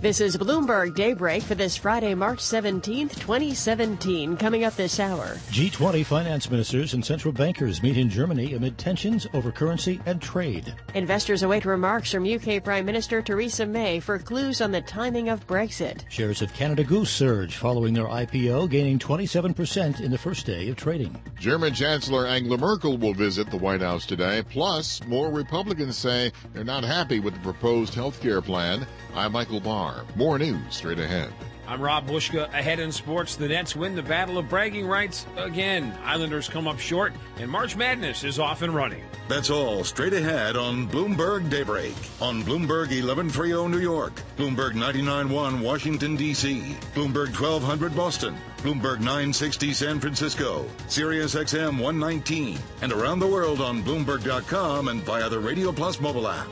This is Bloomberg Daybreak for this Friday, March 17th, 2017. Coming up this hour. G20 finance ministers and central bankers meet in Germany amid tensions over currency and trade. Investors await remarks from UK Prime Minister Theresa May for clues on the timing of Brexit. Shares of Canada Goose surge following their IPO, gaining 27% in the first day of trading. German Chancellor Angela Merkel will visit the White House today. Plus, more Republicans say they're not happy with the proposed health care plan. I'm Michael Barr. More news straight ahead. I'm Rob Bushka. Ahead in sports, the Nets win the battle of bragging rights again. Islanders come up short, and March Madness is off and running. That's all straight ahead on Bloomberg Daybreak. On Bloomberg 1130 New York, Bloomberg 99.1 Washington, D.C., Bloomberg 1200 Boston, Bloomberg 960 San Francisco, Sirius XM 119, and around the world on Bloomberg.com and via the Radio Plus mobile app.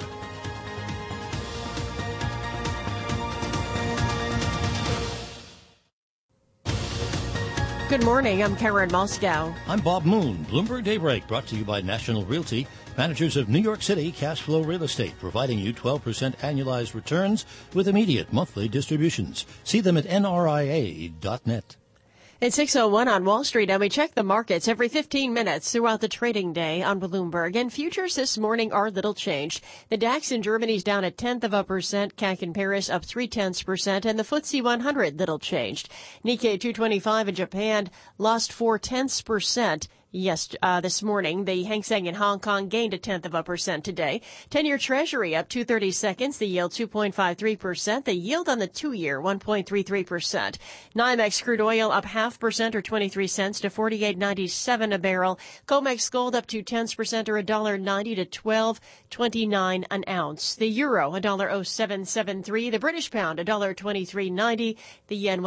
Good morning. I'm Karen Moscow. I'm Bob Moon. Bloomberg Daybreak brought to you by National Realty, managers of New York City Cash Flow Real Estate, providing you 12% annualized returns with immediate monthly distributions. See them at nria.net. It's 6:01 on Wall Street, and we check the markets every 15 minutes throughout the trading day on Bloomberg. And futures this morning are little changed. The DAX in Germany is down 0.1%, CAC in Paris up 0.3%, and the FTSE 100 little changed. Nikkei 225 in Japan lost 0.4%. This morning. The Hang Seng in Hong Kong gained 0.1% today. 10-year Treasury up 2/30 seconds. The yield 2.53%. The yield on the 2-year 1.33%. NYMEX crude oil up 0.5% or 23 cents to $48.97 a barrel. COMEX gold up 0.2% or $1.90 to $12.29 an ounce. The euro $1.0773. The British pound $1.2390. The yen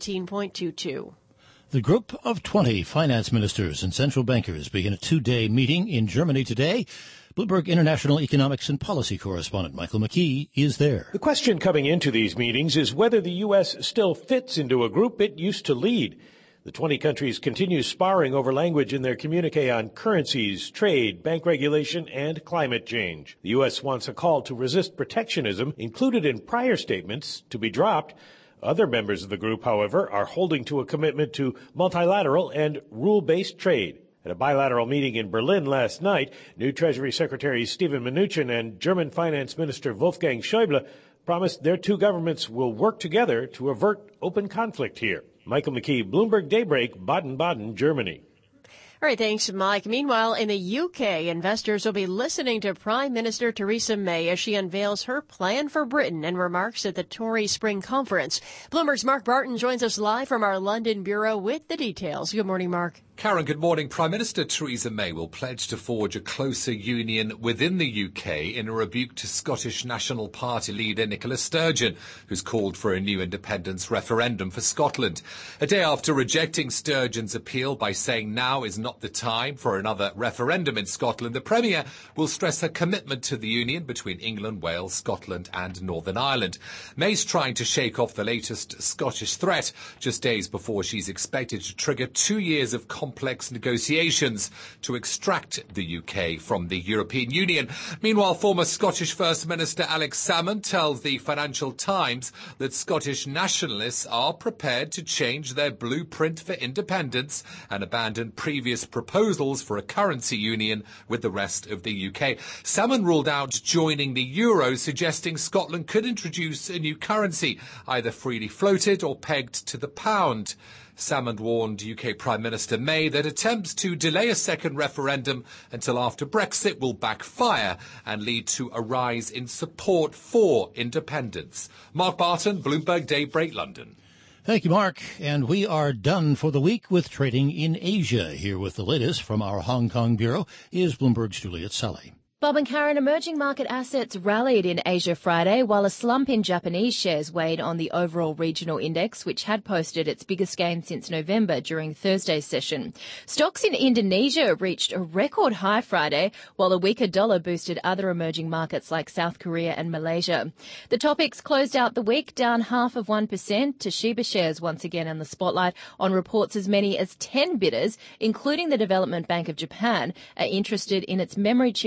113.22. The group of 20 finance ministers and central bankers begin a 2-day meeting in Germany today. Bloomberg International Economics and Policy correspondent Michael McKee is there. The question coming into these meetings is whether the U.S. still fits into a group it used to lead. The 20 countries continue sparring over language in their communique on currencies, trade, bank regulation, and climate change. The U.S. wants a call to resist protectionism included in prior statements to be dropped. Other members of the group, however, are holding to a commitment to multilateral and rule-based trade. At a bilateral meeting in Berlin last night, new Treasury Secretary Steven Mnuchin and German Finance Minister Wolfgang Schäuble promised their two governments will work together to avert open conflict here. Michael McKee, Bloomberg Daybreak, Baden-Baden, Germany. All right, thanks, Mike. Meanwhile, in the UK, investors will be listening to Prime Minister Theresa May as she unveils her plan for Britain and remarks at the Tory Spring Conference. Bloomberg's Mark Barton joins us live from our London bureau with the details. Good morning, Mark. Karen, good morning. Prime Minister Theresa May will pledge to forge a closer union within the UK in a rebuke to Scottish National Party leader Nicola Sturgeon, who's called for a new independence referendum for Scotland. A day after rejecting Sturgeon's appeal by saying now is not the time for another referendum in Scotland, the Premier will stress her commitment to the union between England, Wales, Scotland and Northern Ireland. May's trying to shake off the latest Scottish threat just days before she's expected to trigger 2 years of complex negotiations to extract the UK from the European Union. Meanwhile, former Scottish First Minister Alex Salmond tells the Financial Times that Scottish nationalists are prepared to change their blueprint for independence and abandon previous proposals for a currency union with the rest of the UK. Salmond ruled out joining the euro, suggesting Scotland could introduce a new currency, either freely floated or pegged to the pound. Salmond warned UK Prime Minister May that attempts to delay a second referendum until after Brexit will backfire and lead to a rise in support for independence. Mark Barton, Bloomberg Daybreak, London. Thank you, Mark. And we are done for the week with trading in Asia. Here with the latest from our Hong Kong bureau is Bloomberg's Juliet Sully. Bob and Karen, emerging market assets rallied in Asia Friday, while a slump in Japanese shares weighed on the overall regional index, which had posted its biggest gain since November during Thursday's session. Stocks in Indonesia reached a record high Friday, while a weaker dollar boosted other emerging markets like South Korea and Malaysia. The Topix closed out the week down 0.5%. Toshiba shares once again in the spotlight on reports as many as 10 bidders, including the Development Bank of Japan, are interested in its memory chips business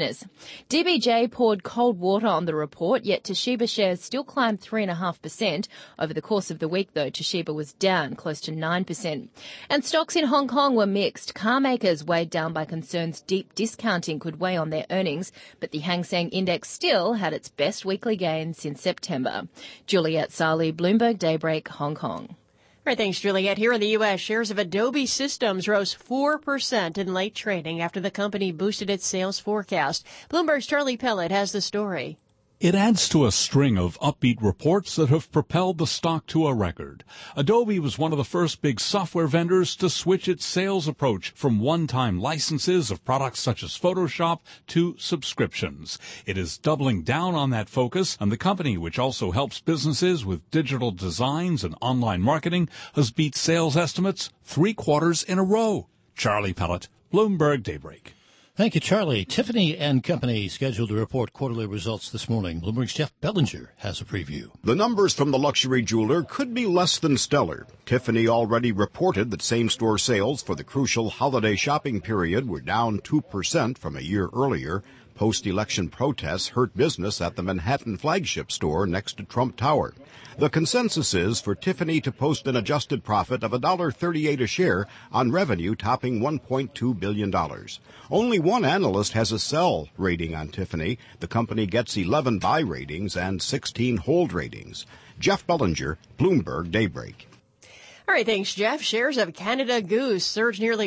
business. DBJ poured cold water on the report, yet Toshiba shares still climbed 3.5%. Over the course of the week, though, Toshiba was down close to 9%. And stocks in Hong Kong were mixed. Car makers weighed down by concerns deep discounting could weigh on their earnings, but the Hang Seng Index still had its best weekly gain since September. Juliet Sali, Bloomberg Daybreak, Hong Kong. All right, thanks, Juliet. Here in the U.S., shares of Adobe Systems rose 4% in late trading after the company boosted its sales forecast. Bloomberg's Charlie Pellet has the story. It adds to a string of upbeat reports that have propelled the stock to a record. Adobe was one of the first big software vendors to switch its sales approach from one-time licenses of products such as Photoshop to subscriptions. It is doubling down on that focus, and the company, which also helps businesses with digital designs and online marketing, has beat sales estimates 3 quarters in a row. Charlie Pellet, Bloomberg Daybreak. Thank you, Charlie. Tiffany & Company scheduled to report quarterly results this morning. Bloomberg's Jeff Bellinger has a preview. The numbers from the luxury jeweler could be less than stellar. Tiffany already reported that same-store sales for the crucial holiday shopping period were down 2% from a year earlier. Post-election protests hurt business at the Manhattan flagship store next to Trump Tower. The consensus is for Tiffany to post an adjusted profit of $1.38 a share on revenue topping $1.2 billion. Only one analyst has a sell rating on Tiffany. The company gets 11 buy ratings and 16 hold ratings. Jeff Bellinger, Bloomberg Daybreak. All right, thanks, Jeff. Shares of Canada Goose surged nearly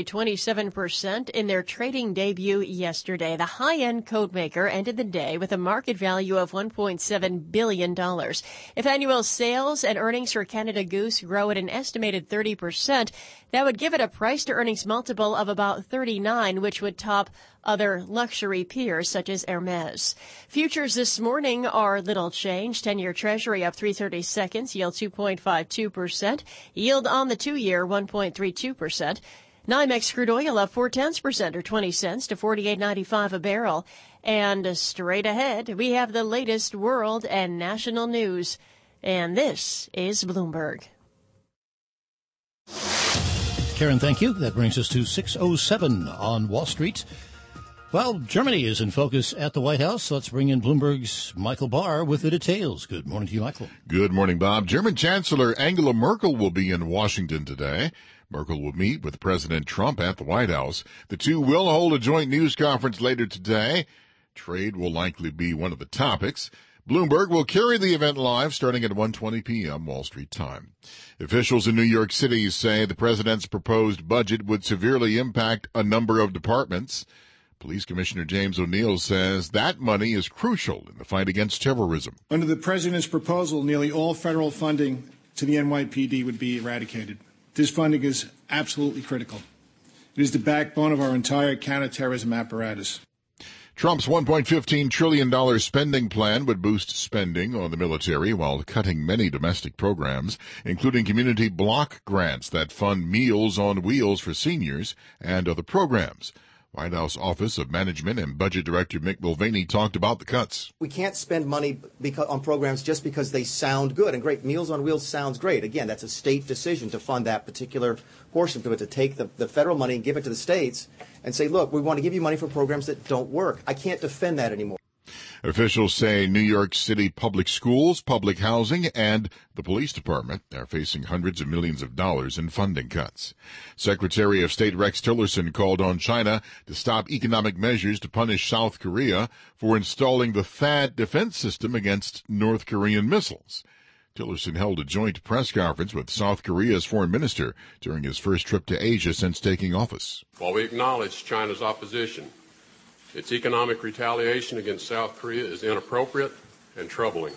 27% in their trading debut yesterday. The high-end code maker ended the day with a market value of $1.7 billion. If annual sales and earnings for Canada Goose grow at an estimated 30%, that would give it a price-to-earnings multiple of about 39, which would top other luxury peers such as Hermes. Futures this morning are little change. 10-year Treasury up 3/32, yield 2.52%. Yield on the 2-year 1.32%. NYMEX crude oil up 0.4% or 20 cents to $48.95 a barrel. And straight ahead, we have the latest world and national news. And this is Bloomberg. Karen, thank you. That brings us to 6:07 on Wall Street. Well, Germany is in focus at the White House. Let's bring in Bloomberg's Michael Barr with the details. Good morning to you, Michael. Good morning, Bob. German Chancellor Angela Merkel will be in Washington today. Merkel will meet with President Trump at the White House. The two will hold a joint news conference later today. Trade will likely be one of the topics. Bloomberg will carry the event live starting at 1:20 p.m. Wall Street time. Officials in New York City say the president's proposed budget would severely impact a number of departments. Police Commissioner James O'Neill says that money is crucial in the fight against terrorism. Under the president's proposal, nearly all federal funding to the NYPD would be eradicated. This funding is absolutely critical. It is the backbone of our entire counterterrorism apparatus. Trump's $1.15 trillion spending plan would boost spending on the military while cutting many domestic programs, including community block grants that fund Meals on Wheels for seniors and other programs. White House Office of Management and Budget Director Mick Mulvaney talked about the cuts. We can't spend money on programs just because they sound good. And great, Meals on Wheels sounds great. Again, that's a state decision to fund that particular portion of it, to take the federal money and give it to the states and say, look, we want to give you money for programs that don't work. I can't defend that anymore. Officials say New York City public schools, public housing, and the police department are facing hundreds of millions of dollars in funding cuts. Secretary of State Rex Tillerson called on China to stop economic measures to punish South Korea for installing the THAAD defense system against North Korean missiles. Tillerson held a joint press conference with South Korea's foreign minister during his first trip to Asia since taking office. While we acknowledge China's opposition, its economic retaliation against South Korea is inappropriate and troubling.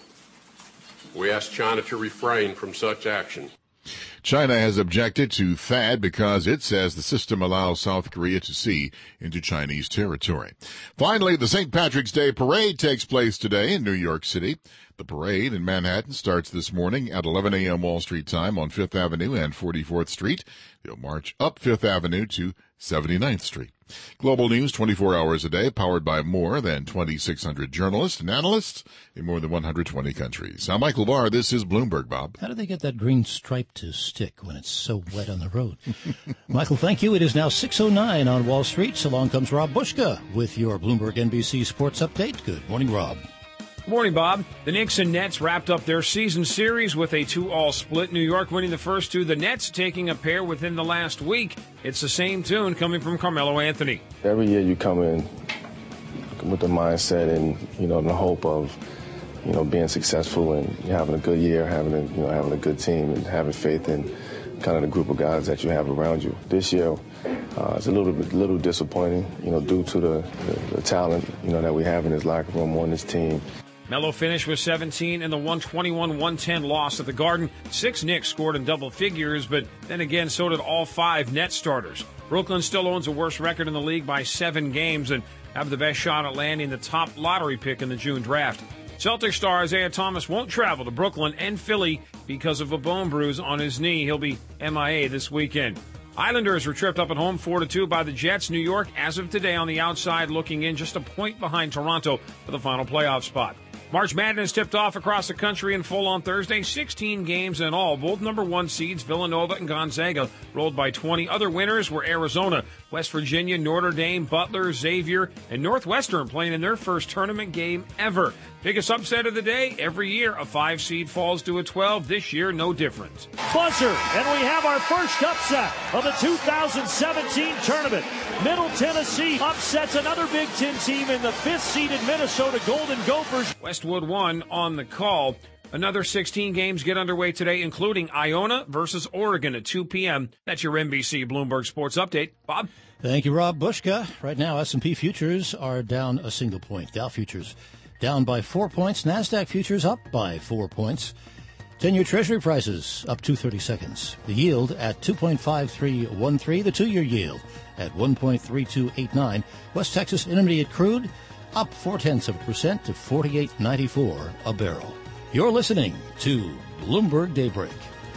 We ask China to refrain from such action. China has objected to THAAD because it says the system allows South Korea to see into Chinese territory. Finally, the St. Patrick's Day Parade takes place today in New York City. The parade in Manhattan starts this morning at 11 a.m. Wall Street time on 5th Avenue and 44th Street. They'll march up 5th Avenue to 79th Street. Global news 24 hours a day, powered by more than 2,600 journalists and analysts in more than 120 countries. I'm Michael Barr. This is Bloomberg, Bob. How do they get that green stripe to stick when it's so wet on the road? Michael, thank you. It is now 6:09 on Wall Street. So along comes Rob Bushka with your Bloomberg NBC Sports Update. Good morning, Rob. Good morning, Bob. The Knicks and Nets wrapped up their season series with a 2-all split. New York winning the first two. The Nets taking a pair within the last week. It's the same tune coming from Carmelo Anthony. Every year you come in with the mindset and, the hope of, being successful and having a good year, having a good team and having faith in kind of the group of guys that you have around you. This year, it's a little disappointing, due to the talent, that we have in this locker room on this team. Melo finished with 17 in the 121-110 loss at the Garden. 6 Knicks scored in double figures, but then again, so did all 5 Nets starters. Brooklyn still owns the worst record in the league by 7 games and have the best shot at landing the top lottery pick in the June draft. Celtic star Isaiah Thomas won't travel to Brooklyn and Philly because of a bone bruise on his knee. He'll be MIA this weekend. Islanders were tripped up at home 4-2 by the Jets. New York, as of today, on the outside looking in, just a point behind Toronto for the final playoff spot. March Madness tipped off across the country in full on Thursday. 16 games in all. Both number 1 seeds, Villanova and Gonzaga, rolled by 20. Other winners were Arizona, West Virginia, Notre Dame, Butler, Xavier, and Northwestern playing in their first tournament game ever. Biggest upset of the day, every year a 5 seed falls to a 12. This year, no different. Buzzer, and we have our first upset of the 2017 tournament. Middle Tennessee upsets another Big Ten team in the 5th-seeded Minnesota Golden Gophers. Westwood won on the call. Another 16 games get underway today, including Iona versus Oregon at 2 p.m. That's your NBC Bloomberg Sports Update. Bob? Thank you, Rob Bushka. Right now, S&P futures are down a single point. Dow futures down by 4 points. NASDAQ futures up by 4 points. 10-year Treasury prices up 2/30 seconds. The yield at 2.5313. The 2-year yield at 1.3289. West Texas Intermediate crude up 0.4% to $48.94 a barrel. You're listening to Bloomberg Daybreak.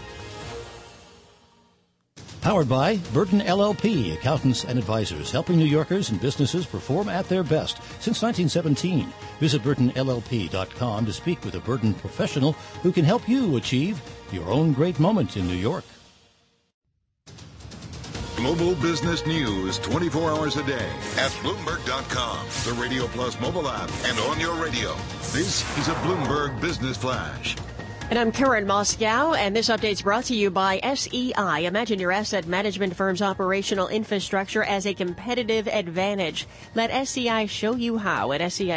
Powered by Burton LLP, accountants and advisors, helping New Yorkers and businesses perform at their best since 1917. Visit BurtonLLP.com to speak with a Burton professional who can help you achieve your own great moment in New York. Global business news 24 hours a day at Bloomberg.com, the Radio Plus mobile app, and on your radio. This is a Bloomberg Business Flash. And I'm Karen Moscow, and this update's brought to you by SEI. Imagine your asset management firm's operational infrastructure as a competitive advantage. Let SEI show you how at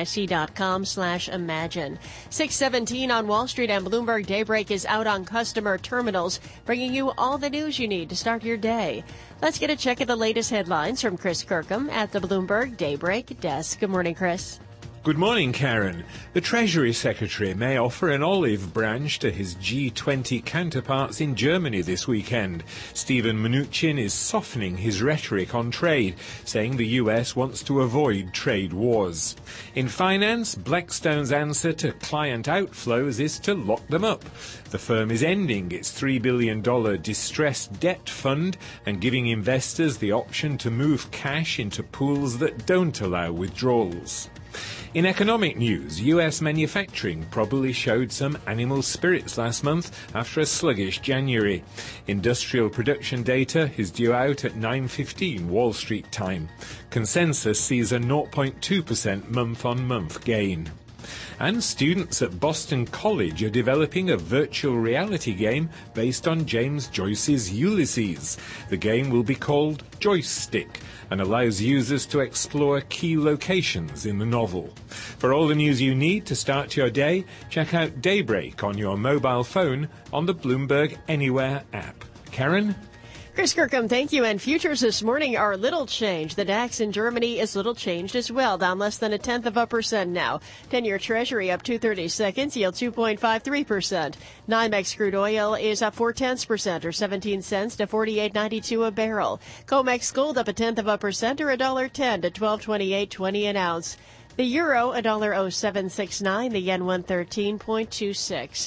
SEIC.com/imagine. 6:17 on Wall Street, and Bloomberg Daybreak is out on customer terminals, bringing you all the news you need to start your day. Let's get a check of the latest headlines from Chris Kirkham at the Bloomberg Daybreak desk. Good morning, Chris. Good morning, Karen. The Treasury Secretary may offer an olive branch to his G20 counterparts in Germany this weekend. Steven Mnuchin is softening his rhetoric on trade, saying the US wants to avoid trade wars. In finance, Blackstone's answer to client outflows is to lock them up. The firm is ending its $3 billion distressed debt fund and giving investors the option to move cash into pools that don't allow withdrawals. In economic news, U.S. manufacturing probably showed some animal spirits last month after a sluggish January. Industrial production data is due out at 9:15 Wall Street time. Consensus sees a 0.2% month-on-month gain. And students at Boston College are developing a virtual reality game based on James Joyce's Ulysses. The game will be called Joystick and allows users to explore key locations in the novel. For all the news you need to start your day, check out Daybreak on your mobile phone on the Bloomberg Anywhere app. Karen? Chris Kirkham, thank you. And futures this morning are little changed. The DAX in Germany is little changed as well, down less than 0.1% now. 10-year Treasury up 2/30 seconds, yield 2.53%. NYMEX crude oil is up 0.4% or 17 cents to $48.92 a barrel. COMEX gold up 0.1% or $1.10 to $12.2820 an ounce. The euro $1.0769, the yen 113.26.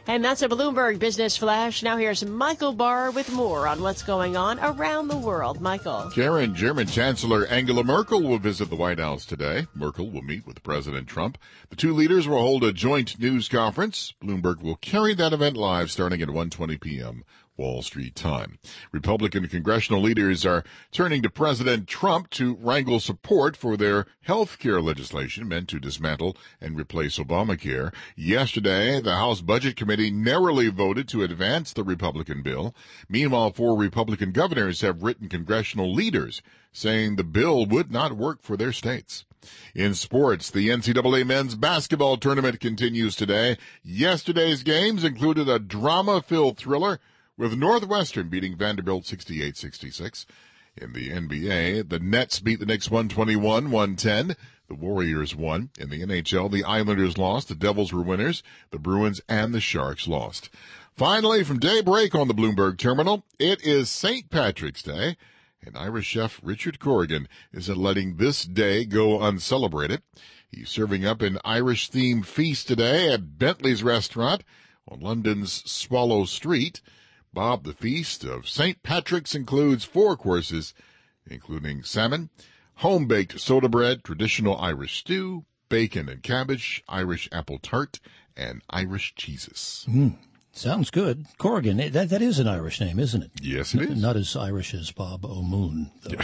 And that's a Bloomberg Business Flash. Now here's Michael Barr with more on what's going on around the world. Michael. Karen, German Chancellor Angela Merkel will visit the White House today. Merkel will meet with President Trump. The two leaders will hold a joint news conference. Bloomberg will carry that event live starting at 1:20 p.m. Wall Street time. Republican congressional leaders are turning to President Trump to wrangle support for their health care legislation meant to dismantle and replace Obamacare. Yesterday, the House Budget Committee narrowly voted to advance the Republican bill. Meanwhile, 4 Republican governors have written congressional leaders saying the bill would not work for their states. In sports, the NCAA men's basketball tournament continues today. Yesterday's games included a drama-filled thriller with Northwestern beating Vanderbilt 68-66. In the NBA, the Nets beat the Knicks 121-110. The Warriors won. In the NHL, the Islanders lost. The Devils were winners. The Bruins and the Sharks lost. Finally, from daybreak on the Bloomberg Terminal, it is St. Patrick's Day, and Irish chef Richard Corrigan isn't letting this day go uncelebrated. He's serving up an Irish-themed feast today at Bentley's Restaurant on London's Swallow Street. Bob, the feast of St. Patrick's includes 4 courses, including salmon, home-baked soda bread, traditional Irish stew, bacon and cabbage, Irish apple tart, and Irish cheeses. Sounds good. Corrigan, that is an Irish name, isn't it? Yes, it is. Not as Irish as Bob O'Moon, though.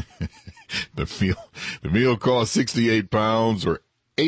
The meal costs 68 pounds or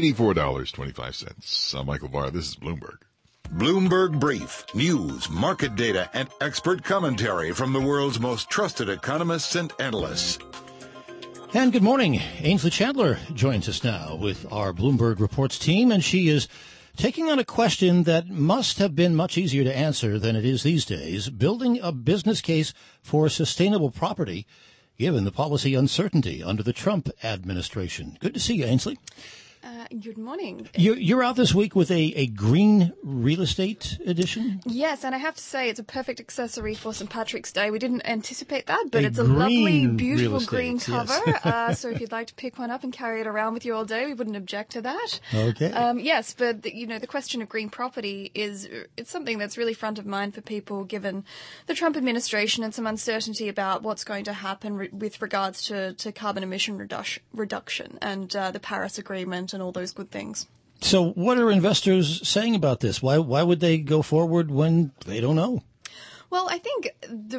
$84.25. I'm Michael Barr. This is Bloomberg. Bloomberg Brief. News, market data, and expert commentary from the world's most trusted economists and analysts. And good morning. Ainsley Chandler joins us now with our Bloomberg Reports team, and she is taking on a question that must have been much easier to answer than it is these days, building a business case for sustainable property, given the policy uncertainty under the Trump administration. Good to see you, Ainsley. Good morning. You're out this week with a green real estate edition? Yes, and I have to say it's a perfect accessory for St. Patrick's Day. We didn't anticipate that, but it's a lovely, beautiful green cover. Yes. So if you'd like to pick one up and carry it around with you all day, we wouldn't object to that. Okay. Yes, but the question of green property it's something that's really front of mind for people given the Trump administration and some uncertainty about what's going to happen with regards to carbon emission reduction and the Paris Agreement and all those good things. So what are investors saying about this? Why would they go forward when they don't know? Well, I think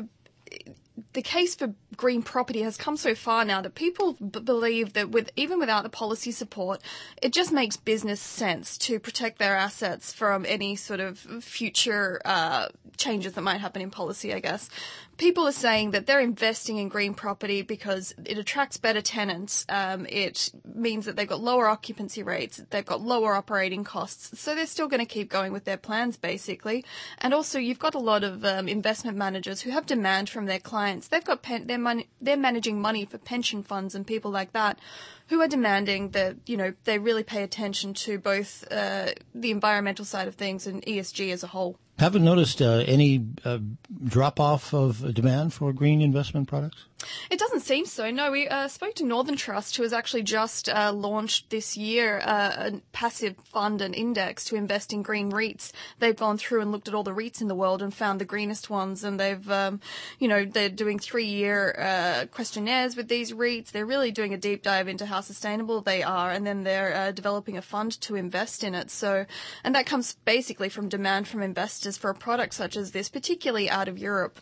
the case for green property has come so far now that people believe that even without the policy support, it just makes business sense to protect their assets from any sort of future changes that might happen in policy, I guess. People are saying that they're investing in green property because it attracts better tenants. It means that they've got lower occupancy rates. They've got lower operating costs. So they're still going to keep going with their plans, basically. And also, you've got a lot of investment managers who have demand from their clients. They've got they're managing money for pension funds and people like that who are demanding that, they really pay attention to both the environmental side of things and ESG as a whole. Haven't noticed any drop-off of demand for green investment products? It doesn't seem so. No, we spoke to Northern Trust, who has actually just launched this year a passive fund and index to invest in green REITs. They've gone through and looked at all the REITs in the world and found the greenest ones, and they've, they're doing 3-year questionnaires with these REITs. They're really doing a deep dive into how sustainable they are, and then they're developing a fund to invest in it. So, and that comes basically from demand from investors for a product such as this, particularly out of Europe.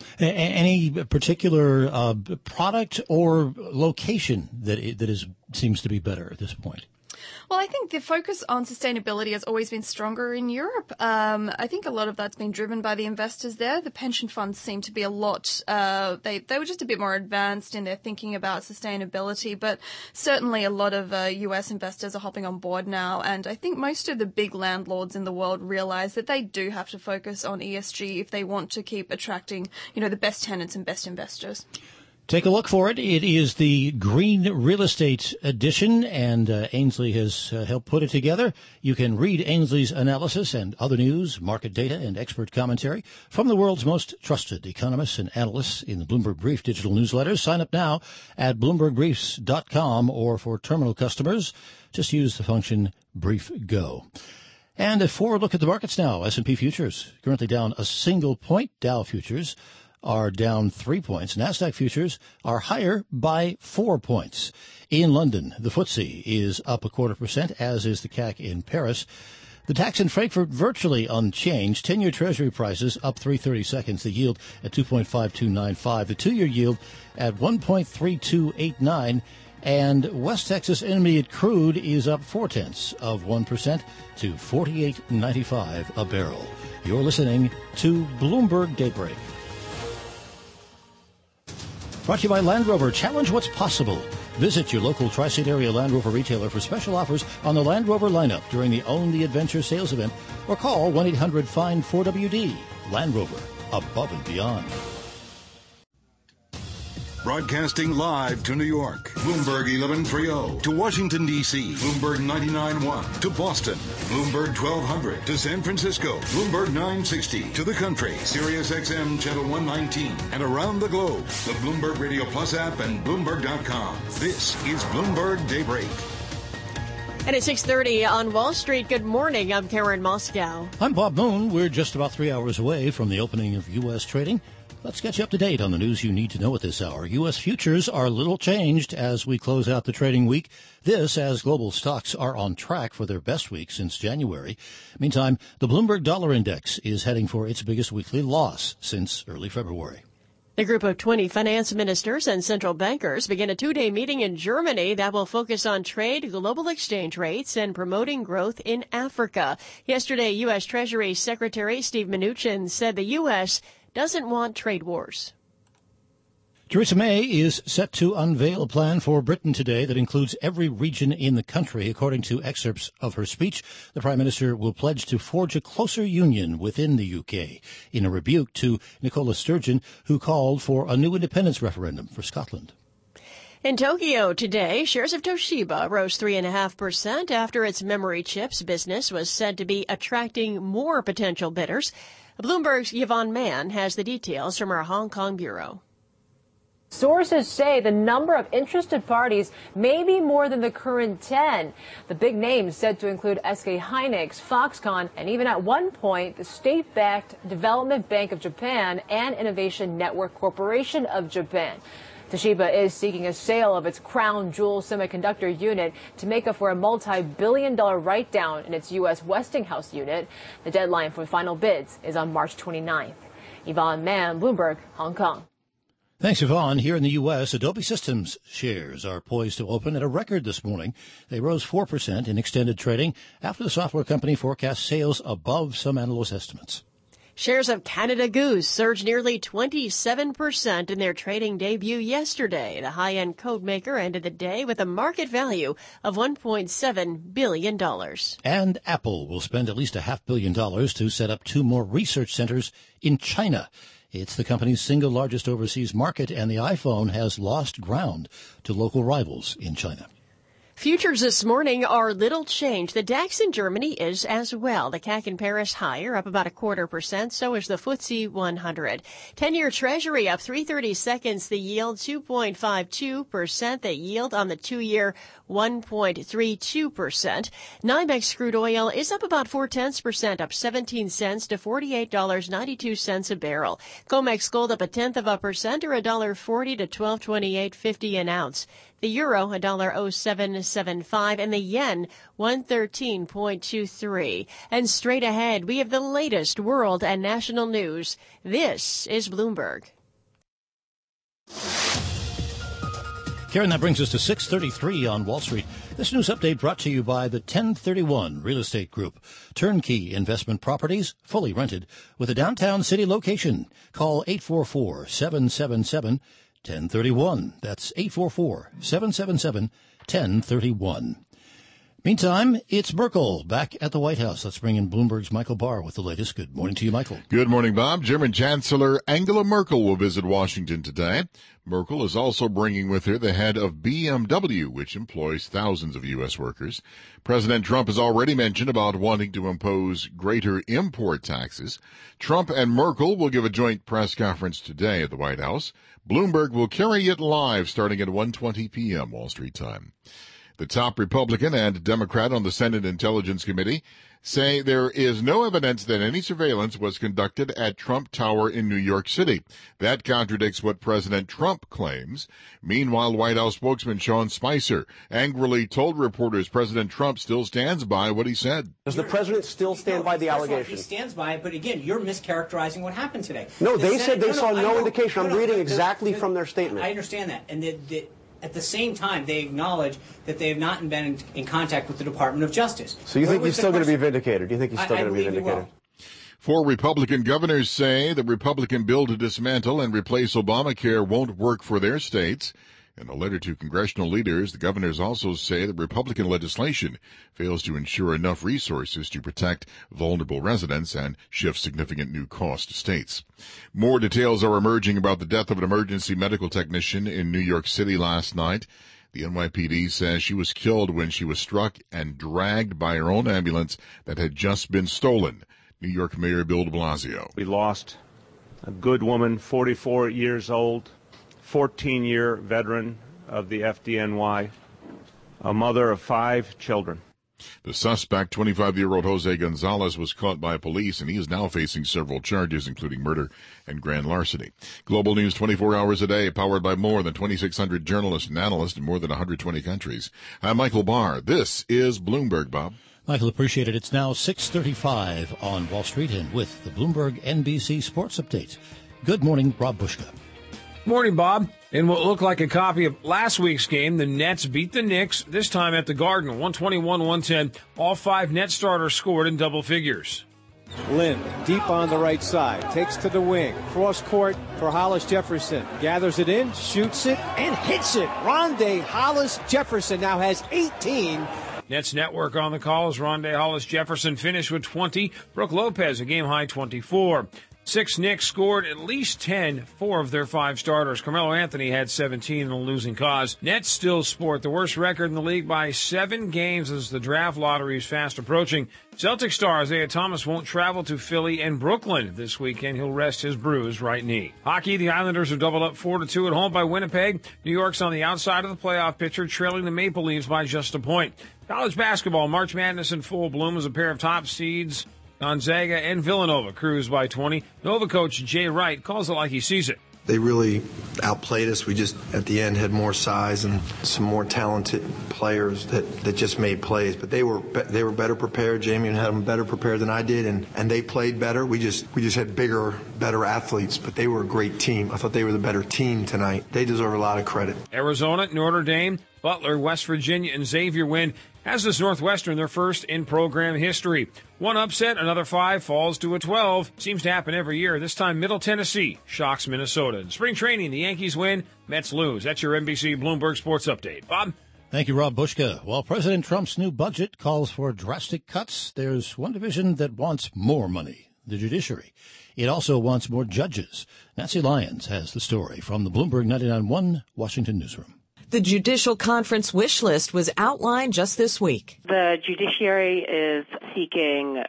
Any particular product or location that seems to be better at this point? Well, I think the focus on sustainability has always been stronger in Europe. I think a lot of that's been driven by the investors there. The pension funds seem to be a lot, they were just a bit more advanced in their thinking about sustainability, but certainly a lot of US investors are hopping on board now. And I think most of the big landlords in the world realize that they do have to focus on ESG if they want to keep attracting, the best tenants and best investors. Take a look for it. It is the Green Real Estate Edition, and Ainsley has helped put it together. You can read Ainsley's analysis and other news, market data, and expert commentary from the world's most trusted economists and analysts in the Bloomberg Brief digital newsletters. Sign up now at BloombergBriefs.com, or for terminal customers, just use the function Brief Go. And a forward look at the markets now. S&P futures currently down a single point. Dow futures are down 3 points. NASDAQ futures are higher by 4 points. In London, the FTSE is up 0.25%, as is the CAC in Paris. The DAX in Frankfurt virtually unchanged. 10-year Treasury prices up 3/32, the yield at 2.5295. The 2-year yield at 1.3289. And West Texas Intermediate crude is up 0.4% to $48.95 a barrel. You're listening to Bloomberg Daybreak. Brought to you by Land Rover. Challenge what's possible. Visit your local Tri-State area Land Rover retailer for special offers on the Land Rover lineup during the Own the Adventure sales event, or call 1-800-FIND-4WD. Land Rover, above and beyond. Broadcasting live to New York, Bloomberg 1130. To Washington, D.C., Bloomberg 99.1. To Boston, Bloomberg 1200. To San Francisco, Bloomberg 960. To the country, Sirius XM Channel 119. And around the globe, the Bloomberg Radio Plus app and Bloomberg.com. This is Bloomberg Daybreak. And at 6:30 on Wall Street, good morning. I'm Karen Moscow. I'm Bob Moon. We're just about 3 hours away from the opening of U.S. trading. Let's get you up to date on the news you need to know at this hour. U.S. futures are little changed as we close out the trading week. This as global stocks are on track for their best week since January. Meantime, the Bloomberg Dollar Index is heading for its biggest weekly loss since early February. The group of 20 finance ministers and central bankers begin a 2-day meeting in Germany that will focus on trade, global exchange rates, and promoting growth in Africa. Yesterday, U.S. Treasury Secretary Steve Mnuchin said the U.S. doesn't want trade wars. Theresa May is set to unveil a plan for Britain today that includes every region in the country. According to excerpts of her speech, the Prime Minister will pledge to forge a closer union within the UK in a rebuke to Nicola Sturgeon, who called for a new independence referendum for Scotland. In Tokyo today, shares of Toshiba rose 3.5% after its memory chips business was said to be attracting more potential bidders. Bloomberg's Yvonne Mann has the details from our Hong Kong bureau. Sources say the number of interested parties may be more than the current 10. The big names said to include SK Hynix, Foxconn, and even at one point, the state-backed Development Bank of Japan and Innovation Network Corporation of Japan. Toshiba is seeking a sale of its crown jewel semiconductor unit to make up for a multi-billion-dollar write-down in its U.S. Westinghouse unit. The deadline for final bids is on March 29th. Yvonne Mann, Bloomberg, Hong Kong. Thanks, Yvonne. Here in the U.S., Adobe Systems shares are poised to open at a record this morning. They rose 4% in extended trading after the software company forecast sales above some analyst estimates. Shares of Canada Goose surged nearly 27% in their trading debut yesterday. The high-end code maker ended the day with a market value of $1.7 billion. And Apple will spend at least $500 million to set up 2 more research centers in China. It's the company's single largest overseas market, and the iPhone has lost ground to local rivals in China. Futures this morning are little changed. The DAX in Germany is as well. The CAC in Paris higher, up about 0.25%. So is the FTSE 100. 10-year Treasury up 3/32. The yield 2.52%. The yield on the 2-year 1.32%. NYMEX crude oil is up about 0.4%, up 17 cents to $48.92 a barrel. COMEX gold up 0.1% or $1.40 to $12.2850 an ounce. The euro, $1.0775, and the yen, 113.23. And straight ahead, we have the latest world and national news. This is Bloomberg. Karen, that brings us to 6:33 on Wall Street. This news update brought to you by the 1031 Real Estate Group. Turnkey investment properties, fully rented, with a downtown city location. Call 844-777-1031. That's 844-777-1031. Meantime, it's Merkel back at the White House. Let's bring in Bloomberg's Michael Barr with the latest. Good morning to you, Michael. Good morning, Bob. German Chancellor Angela Merkel will visit Washington today. Merkel is also bringing with her the head of BMW, which employs thousands of U.S. workers. President Trump has already mentioned about wanting to impose greater import taxes. Trump and Merkel will give a joint press conference today at the White House. Bloomberg will carry it live starting at 1:20 p.m. Wall Street time. The top Republican and Democrat on the Senate Intelligence Committee say there is no evidence that any surveillance was conducted at Trump Tower in New York City. That contradicts what President Trump claims. Meanwhile, White House spokesman Sean Spicer angrily told reporters President Trump still stands by what he said. Does the president still stand by the allegation? He stands by it, but again, you're mischaracterizing what happened today. No, they said they saw no indication. I'm reading exactly from their statement. I understand that. And at the same time, they acknowledge that they have not been in contact with the Department of Justice. So you think he's still going to be vindicated? Do you think he's still going to be vindicated? Four Republican governors say the Republican bill to dismantle and replace Obamacare won't work for their states. In a letter to congressional leaders, the governors also say that Republican legislation fails to ensure enough resources to protect vulnerable residents and shift significant new costs to states. More details are emerging about the death of an emergency medical technician in New York City last night. The NYPD says she was killed when she was struck and dragged by her own ambulance that had just been stolen. New York Mayor Bill de Blasio. We lost a good woman, 44 years old, 14-year veteran of the FDNY, a mother of 5 children. The suspect, 25-year-old Jose Gonzalez, was caught by police, and he is now facing several charges, including murder and grand larceny. Global news 24 hours a day, powered by more than 2,600 journalists and analysts in more than 120 countries. I'm Michael Barr. This is Bloomberg, Bob. Michael, appreciate it. It's now 6:35 on Wall Street, and with the Bloomberg NBC Sports Update. Good morning, Rob Bushka. Morning, Bob. In what looked like a copy of last week's game, the Nets beat the Knicks, this time at the Garden, 121-110. All 5 Net starters scored in double figures. Lynn, deep on the right side, takes to the wing. Cross court for Hollis Jefferson. Gathers it in, shoots it, and hits it. Rondae Hollis Jefferson now has 18. Nets Network on the call as Rondae Hollis Jefferson finished with 20. Brooke Lopez, a game-high 24. 6 Knicks scored at least 10, 4 of their 5 starters. Carmelo Anthony had 17 in a losing cause. Nets still sport the worst record in the league by 7 games as the draft lottery is fast approaching. Celtic star Isaiah Thomas won't travel to Philly and Brooklyn this weekend. He'll rest his bruised right knee. Hockey, the Islanders are doubled up 4-2 at home by Winnipeg. New York's on the outside of the playoff picture, trailing the Maple Leafs by just a point. College basketball, March Madness in full bloom as a pair of top seeds Gonzaga and Villanova cruise by 20. Nova coach Jay Wright calls it like he sees it. They really outplayed us. We just, at the end, had more size and some more talented players that just made plays. But they were better prepared. Jamie had them better prepared than I did, and they played better. We just had bigger, better athletes, but they were a great team. I thought they were the better team tonight. They deserve a lot of credit. Arizona, Notre Dame, Butler, West Virginia, and Xavier win. As does Northwestern, their first in program history. One upset, another 5 falls to a 12. Seems to happen every year. This time, Middle Tennessee shocks Minnesota. In spring training, the Yankees win, Mets lose. That's your NBC Bloomberg Sports Update. Bob? Thank you, Rob Bushka. While President Trump's new budget calls for drastic cuts, there's one division that wants more money, the judiciary. It also wants more judges. Nancy Lyons has the story from the Bloomberg 99.1 Washington newsroom. The Judicial Conference wish list was outlined just this week. The judiciary is seeking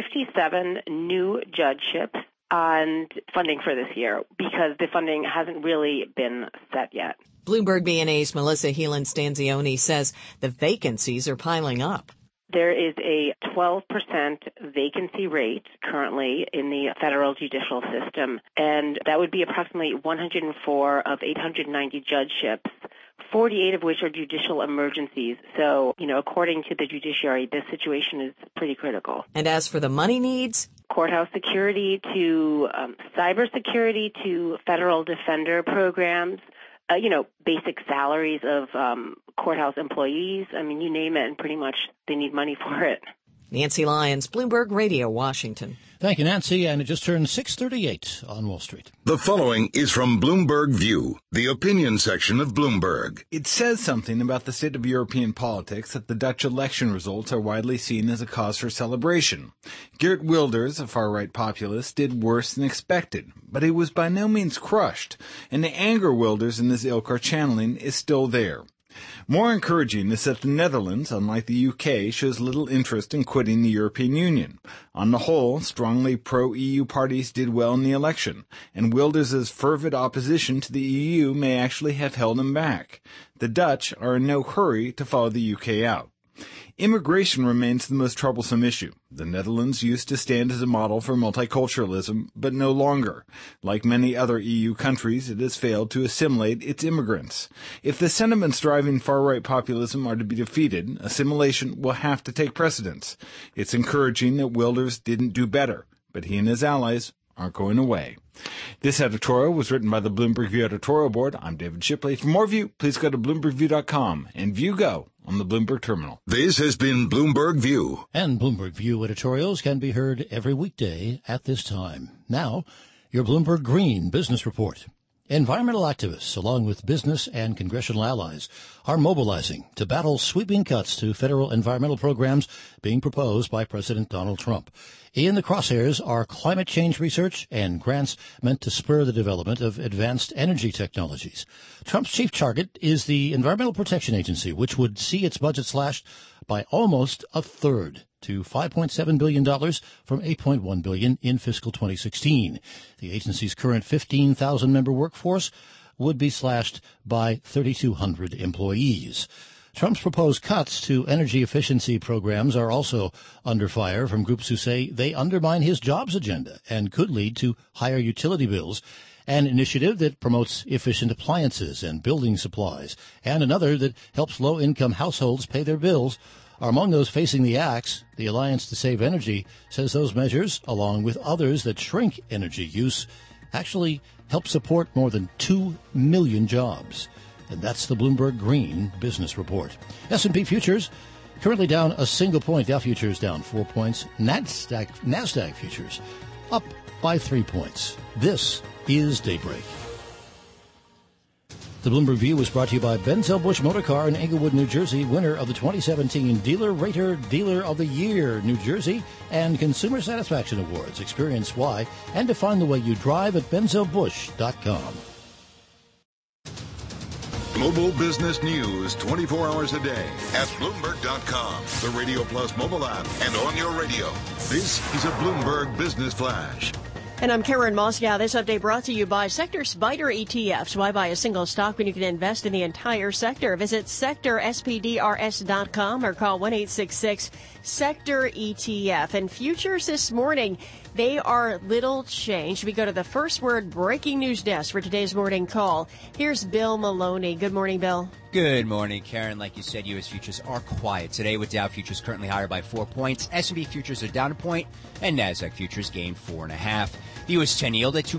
57 new judgeships and funding for this year because the funding hasn't really been set yet. Bloomberg BNA's Melissa Heelan Stanzioni says the vacancies are piling up. There is a 12% vacancy rate currently in the federal judicial system, and that would be approximately 104 of 890 judgeships, 48 of which are judicial emergencies. So, according to the judiciary, this situation is pretty critical. And as for the money needs? Courthouse security to cybersecurity to federal defender programs, basic salaries of courthouse employees. I mean, you name it, and pretty much they need money for it. Nancy Lyons, Bloomberg Radio, Washington. Thank you, Nancy. And it just turned 6:38 on Wall Street. The following is from Bloomberg View, the opinion section of Bloomberg. It says something about the state of European politics that the Dutch election results are widely seen as a cause for celebration. Geert Wilders, a far-right populist, did worse than expected, but he was by no means crushed, and the anger Wilders and his ilk are channeling is still there. More encouraging is that the Netherlands, unlike the UK, shows little interest in quitting the European Union. On the whole, strongly pro-EU parties did well in the election, and Wilders' fervid opposition to the EU may actually have held him back. The Dutch are in no hurry to follow the UK out. Immigration remains the most troublesome issue. The Netherlands used to stand as a model for multiculturalism, but no longer. Like many other EU countries, it has failed to assimilate its immigrants. If the sentiments driving far-right populism are to be defeated, assimilation will have to take precedence. It's encouraging that Wilders didn't do better, but he and his allies aren't going away. This editorial was written by the Bloomberg View editorial board. I'm David Shipley. For more View, please go to BloombergView.com and View Go on the Bloomberg Terminal. This has been Bloomberg View. And Bloomberg View editorials can be heard every weekday at this time. Now, your Bloomberg Green Business Report. Environmental activists, along with business and congressional allies, are mobilizing to battle sweeping cuts to federal environmental programs being proposed by President Donald Trump. In the crosshairs are climate change research and grants meant to spur the development of advanced energy technologies. Trump's chief target is the Environmental Protection Agency, which would see its budget slashed by almost a third to $5.7 billion from $8.1 billion in fiscal 2016. The agency's current 15,000-member workforce would be slashed by 3,200 employees. Trump's proposed cuts to energy efficiency programs are also under fire from groups who say they undermine his jobs agenda and could lead to higher utility bills. An initiative that promotes efficient appliances and building supplies, and another that helps low-income households pay their bills, are among those facing the axe. The Alliance to Save Energy says those measures, along with others that shrink energy use, actually help support more than 2 million jobs. And that's the Bloomberg Green Business Report. S&P futures currently down a single point. Dow futures down 4 points. NASDAQ futures up by 3 points. This is Daybreak. The Bloomberg View was brought to you by Benzel-Busch Motor Car in Englewood, New Jersey, winner of the 2017 Dealer Rater Dealer of the Year, New Jersey, and Consumer Satisfaction Awards. Experience why and define the way you drive at benzelbusch.com. Global business news 24 hours a day at Bloomberg.com, the Radio Plus mobile app, and on your radio. This is a Bloomberg Business Flash. And I'm Karen Moscow. This update brought to you by Sector Spider ETFs. Why buy a single stock when you can invest in the entire sector? Visit sectorspdrs.com or call 1-866-SECTOR-ETF. And futures this morning, they are little changed. We go to the first word breaking news desk for today's morning call. Here's Bill Maloney. Good morning, Bill. Good morning, Karen. Like you said, U.S. futures are quiet today with Dow futures currently higher by 4 points. S&P futures are down a point, and NASDAQ futures gained 4.5. The U.S. 10 yield at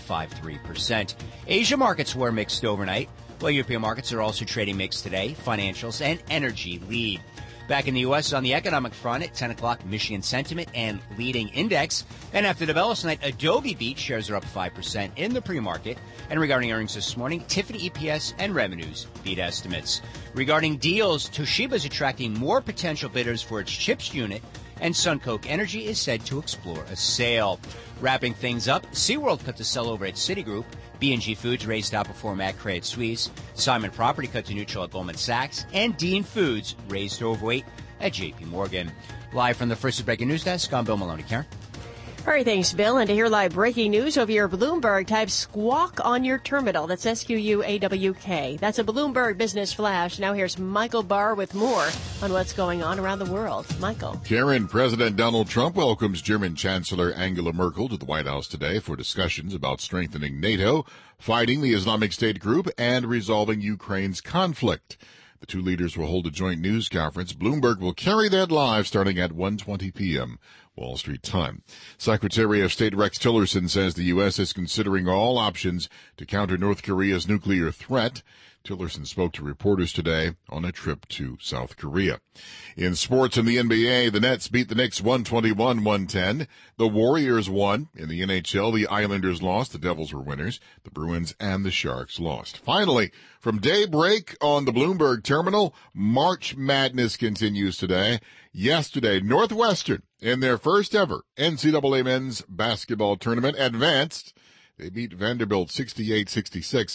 2.53%. Asia markets were mixed overnight, while European markets are also trading mixed today. Financials and energy lead. Back in the U.S. on the economic front at 10 o'clock, Michigan sentiment and leading index. And after the bells tonight, Adobe beat. Shares are up 5% in the pre-market. And regarding earnings this morning, Tiffany EPS and revenues beat estimates. Regarding deals, Toshiba is attracting more potential bidders for its chips unit, and SunCoke Energy is said to explore a sale. Wrapping things up, SeaWorld cut to sell over at Citigroup. B&G Foods raised to outperform at Credit Suisse. Simon Property cut to neutral at Goldman Sachs. And Dean Foods raised to overweight at J.P. Morgan. Live from the First Breaking News Desk, I'm Bill Maloney. Karen? All right, thanks, Bill. And to hear live breaking news over your Bloomberg, type squawk on your terminal. That's SQUAWK. That's a Bloomberg Business Flash. Now here's Michael Barr with more on what's going on around the world. Michael. Karen, President Donald Trump welcomes German Chancellor Angela Merkel to the White House today for discussions about strengthening NATO, fighting the Islamic State group, and resolving Ukraine's conflict. The two leaders will hold a joint news conference. Bloomberg will carry that live starting at 1:20 p.m. Wall Street time. Secretary of State Rex Tillerson says the U.S. is considering all options to counter North Korea's nuclear threat. Tillerson spoke to reporters today on a trip to South Korea. In sports in the NBA, the Nets beat the Knicks 121-110. The Warriors won. In the NHL, the Islanders lost. The Devils were winners. The Bruins and the Sharks lost. Finally, from daybreak on the Bloomberg Terminal, March Madness continues today. Yesterday, Northwestern, in their first ever NCAA men's basketball tournament, advanced. They beat Vanderbilt 68-66.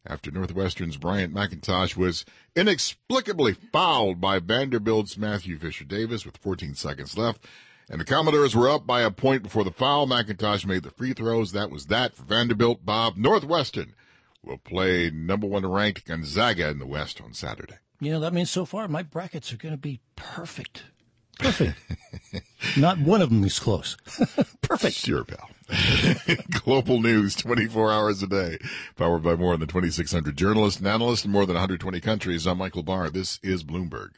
after Northwestern's Bryant McIntosh was inexplicably fouled by Vanderbilt's Matthew Fisher-Davis with 14 seconds left. And the Commodores were up by a point before the foul. McIntosh made the free throws. That was that for Vanderbilt. Bob, Northwestern will play number 1 ranked Gonzaga in the West on Saturday. You know, that means so far my brackets are going to be perfect. Perfect. Not one of them is close. Perfect. Sure, pal. Global news 24 hours a day. Powered by more than 2,600 journalists and analysts in more than 120 countries. I'm Michael Barr. This is Bloomberg.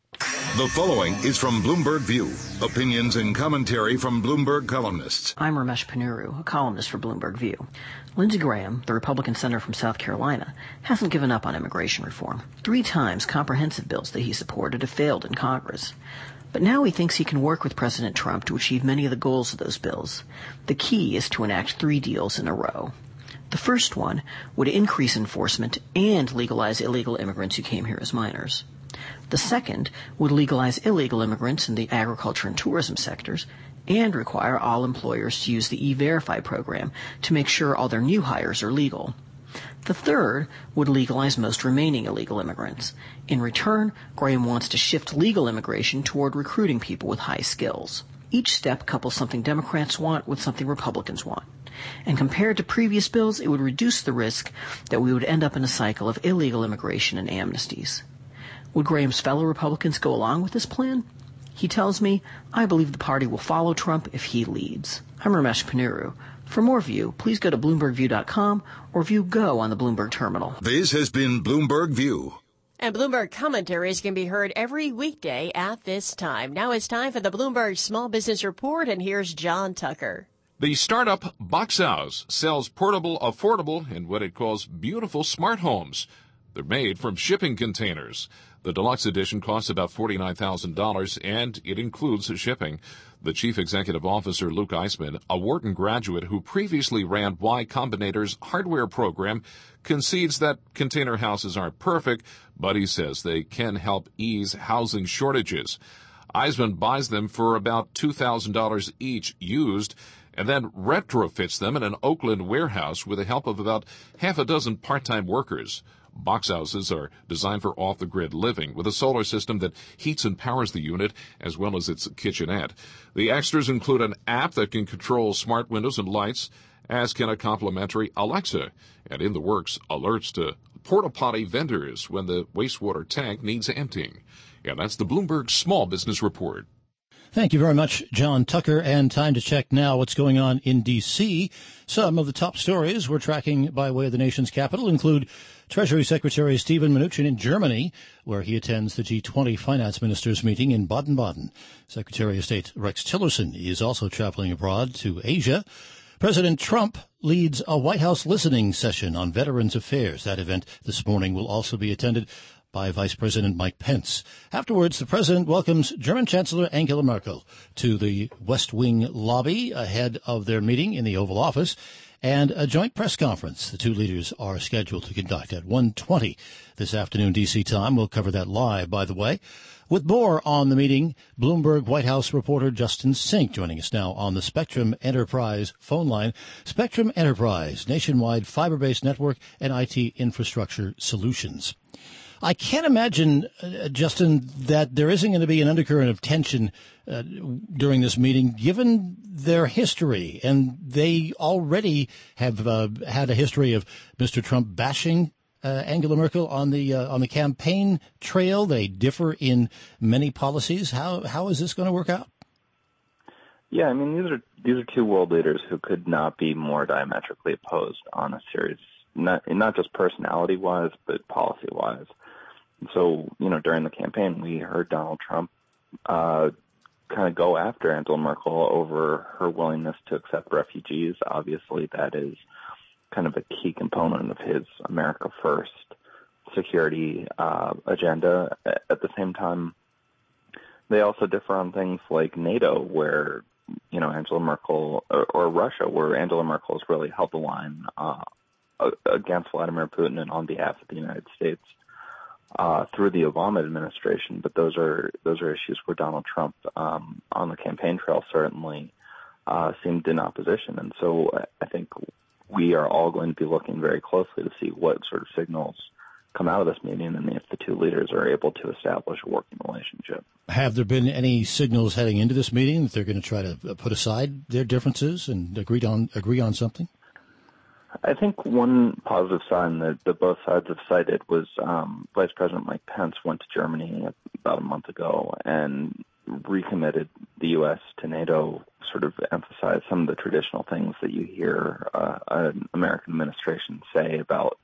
The following is from Bloomberg View. Opinions and commentary from Bloomberg columnists. I'm Ramesh Ponnuru, a columnist for Bloomberg View. Lindsey Graham, the Republican senator from South Carolina, hasn't given up on immigration reform. 3 times comprehensive bills that he supported have failed in Congress. But now he thinks he can work with President Trump to achieve many of the goals of those bills. The key is to enact 3 deals in a row. The first one would increase enforcement and legalize illegal immigrants who came here as minors. The second would legalize illegal immigrants in the agriculture and tourism sectors and require all employers to use the E-Verify program to make sure all their new hires are legal. The third would legalize most remaining illegal immigrants. In return, Graham wants to shift legal immigration toward recruiting people with high skills. Each step couples something Democrats want with something Republicans want. And compared to previous bills, it would reduce the risk that we would end up in a cycle of illegal immigration and amnesties. Would Graham's fellow Republicans go along with this plan? He tells me, I believe the party will follow Trump if he leads. I'm Ramesh Ponnuru. For more View, please go to BloombergView.com or View Go on the Bloomberg terminal. This has been Bloomberg View. And Bloomberg commentaries can be heard every weekday at this time. Now it's time for the Bloomberg Small Business Report, and here's John Tucker. The startup Boxhaus sells portable, affordable, and what it calls beautiful smart homes. They're made from shipping containers. The deluxe edition costs about $49,000, and it includes shipping. The chief executive officer, Luke Eisman, a Wharton graduate who previously ran Y Combinator's hardware program, concedes that container houses aren't perfect, but he says they can help ease housing shortages. Eisman buys them for about $2,000 each used, and then retrofits them in an Oakland warehouse with the help of about half a dozen part-time workers. Box houses are designed for off-the-grid living with a solar system that heats and powers the unit as well as its kitchenette. The extras include an app that can control smart windows and lights, as can a complimentary Alexa, and in the works, alerts to porta-potty vendors when the wastewater tank needs emptying. And that's the Bloomberg Small Business Report. Thank you very much, John Tucker. And time to check now what's going on in D.C. Some of the top stories we're tracking by way of the nation's capital include Treasury Secretary Steven Mnuchin in Germany, where he attends the G20 finance ministers meeting in Baden-Baden. Secretary of State Rex Tillerson is also traveling abroad to Asia. President Trump leads a White House listening session on Veterans Affairs. That event this morning will also be attended by Vice President Mike Pence. Afterwards, the president welcomes German Chancellor Angela Merkel to the West Wing lobby ahead of their meeting in the Oval Office and a joint press conference the two leaders are scheduled to conduct at 1:20 this afternoon D.C. time. We'll cover that live, by the way. With more on the meeting, Bloomberg White House reporter Justin Sink joining us now on the Spectrum Enterprise phone line. Spectrum Enterprise, nationwide fiber-based network and IT infrastructure solutions. I can't imagine, Justin, that there isn't going to be an undercurrent of tension during this meeting, given their history. And they already have had a history of Mr. Trump bashing Angela Merkel on the campaign trail. They differ in many policies. How is this going to work out? Yeah, I mean, these are two world leaders who could not be more diametrically opposed on a series, not just personality-wise, but policy-wise. So, during the campaign, we heard Donald Trump kind of go after Angela Merkel over her willingness to accept refugees. Obviously, that is kind of a key component of his America First security agenda. At the same time, they also differ on things like NATO, where, Angela Merkel, or Russia, where Angela Merkel has really held the line against Vladimir Putin and on behalf of the United States. Through the Obama administration, but those are issues where Donald Trump on the campaign trail certainly seemed in opposition, and so I think we are all going to be looking very closely to see what sort of signals come out of this meeting and if the two leaders are able to establish a working relationship. Have there been any signals heading into this meeting that they're going to try to put aside their differences and agree on something? I think one positive sign that both sides have cited was Vice President Mike Pence went to Germany about a month ago and recommitted the U.S. to NATO, sort of emphasized some of the traditional things that you hear an American administration say about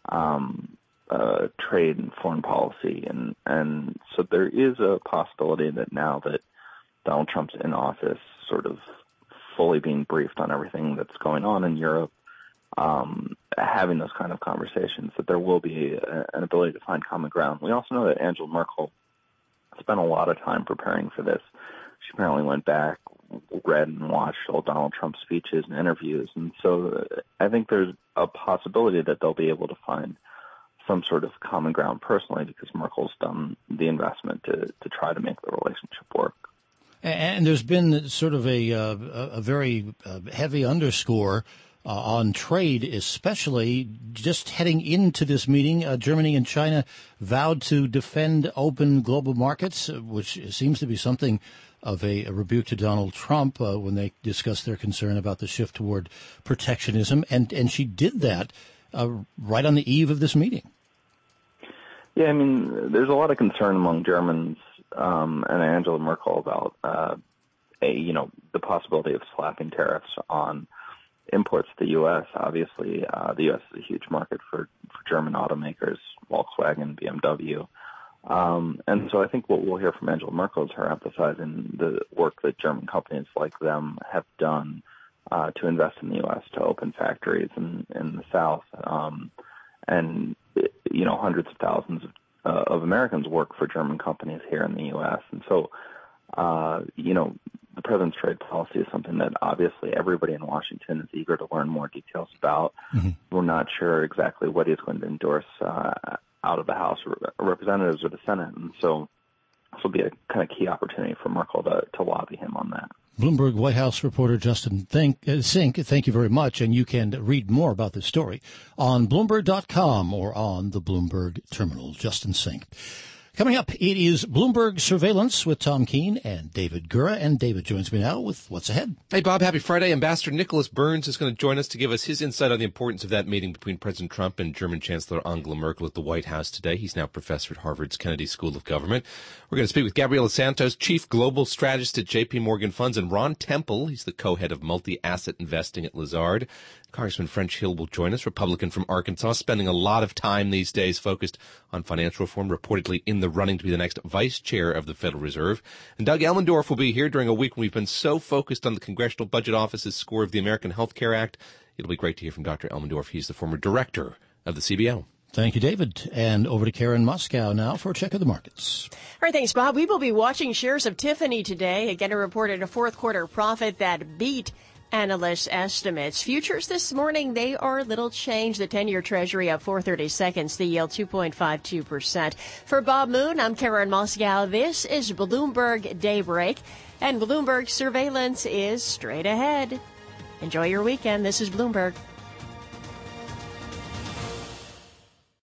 trade and foreign policy. And so there is a possibility that now that Donald Trump's in office, sort of fully being briefed on everything that's going on in Europe, having those kind of conversations, that there will be an ability to find common ground. We also know that Angela Merkel spent a lot of time preparing for this. She apparently went back, read and watched all Donald Trump speeches and interviews. And so I think there's a possibility that they'll be able to find some sort of common ground personally, because Merkel's done the investment to try to make the relationship work. And there's been sort of a very heavy underscore on trade, especially just heading into this meeting. Germany and China vowed to defend open global markets, which seems to be something of a rebuke to Donald Trump when they discussed their concern about the shift toward protectionism. And she did that right on the eve of this meeting. Yeah, I mean, there's a lot of concern among Germans and Angela Merkel about the possibility of slapping tariffs on imports to the U.S. Obviously, the U.S. is a huge market for German automakers, Volkswagen, BMW. And so I think what we'll hear from Angela Merkel is her emphasizing the work that German companies like them have done to invest in the U.S., to open factories in the South. And, hundreds of thousands of Americans work for German companies here in the U.S. And so, the president's trade policy is something that obviously everybody in Washington is eager to learn more details about. Mm-hmm. We're not sure exactly what he's going to endorse out of the House of Representatives or the Senate. And so this will be a kind of key opportunity for Merkel to lobby him on that. Bloomberg White House reporter Justin Sink, thank you very much. And you can read more about this story on Bloomberg.com or on the Bloomberg terminal. Justin Sink. Coming up, it is Bloomberg Surveillance with Tom Keene and David Gura. And David joins me now with what's ahead. Hey, Bob, happy Friday. Ambassador Nicholas Burns is going to join us to give us his insight on the importance of that meeting between President Trump and German Chancellor Angela Merkel at the White House today. He's now professor at Harvard's Kennedy School of Government. We're going to speak with Gabriela Santos, Chief Global Strategist at J.P. Morgan Funds, and Ron Temple. He's the co-head of multi-asset investing at Lazard. Congressman French Hill will join us, Republican from Arkansas, spending a lot of time these days focused on financial reform, reportedly in the running to be the next vice chair of the Federal Reserve. And Doug Elmendorf will be here during a week when we've been so focused on the Congressional Budget Office's score of the American Health Care Act. It'll be great to hear from Dr. Elmendorf. He's the former director of the CBO. Thank you, David. And over to Karen Moscow now for a check of the markets. All right, thanks, Bob. We will be watching shares of Tiffany today. Again, it reported a fourth quarter profit that beat analyst estimates. Futures this morning, they are little change. The 10-year Treasury up 4/32, the yield 2.52%. For Bob Moon, I'm Karen Moscow. This is Bloomberg Daybreak, and Bloomberg Surveillance is straight ahead. Enjoy your weekend. This is Bloomberg.